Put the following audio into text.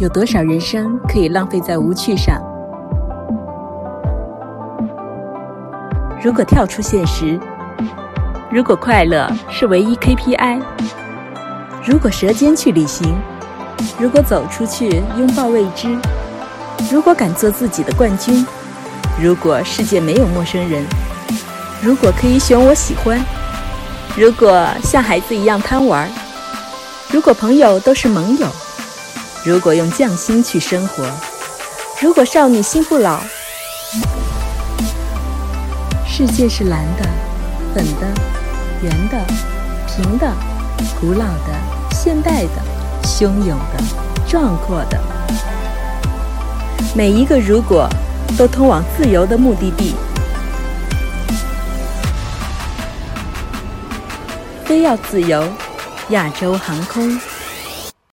有多少人生可以浪费在无趣上？如果跳出现实，如果快乐是唯一 KPI， 如果舌尖去旅行，如果走出去拥抱未知，如果敢做自己的冠军，如果世界没有陌生人，如果可以选我喜欢，如果像孩子一样贪玩，如果朋友都是盟友，如果用匠心去生活，如果少女心不老。世界是蓝的、粉的、圆的、平的、古老的、现代的、汹涌的、壮阔的。每一个如果都通往自由的目的地。非要自由，亚洲航空。